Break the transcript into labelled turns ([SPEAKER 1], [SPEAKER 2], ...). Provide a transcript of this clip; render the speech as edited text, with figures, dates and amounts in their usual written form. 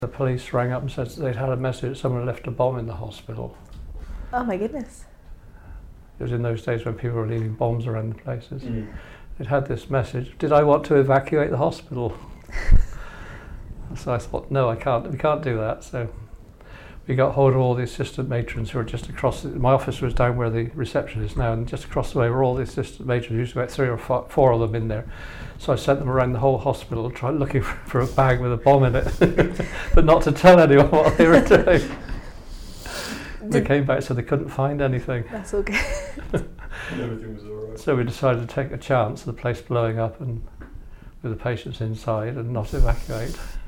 [SPEAKER 1] The police rang up and said they'd had a message that someone left a bomb in the hospital.
[SPEAKER 2] Oh my goodness.
[SPEAKER 1] It was in those days when people were leaving bombs around the places. They'd had this message. Did I want to evacuate the hospital? So I thought, no, I can't. We can't do that. So we got hold of all the assistant matrons who were just across. My office was down where the reception is now, and just across the way were all the assistant matrons. Used about 3 or 4 of them in there. So I sent them around the whole hospital, trying looking for a bag with a bomb in it, but not to tell anyone what they were doing. They came back, so they couldn't find anything.
[SPEAKER 2] That's all good.
[SPEAKER 3] Everything was all right.
[SPEAKER 1] So we decided to take a chance of the place blowing up and with the patients inside and not evacuate.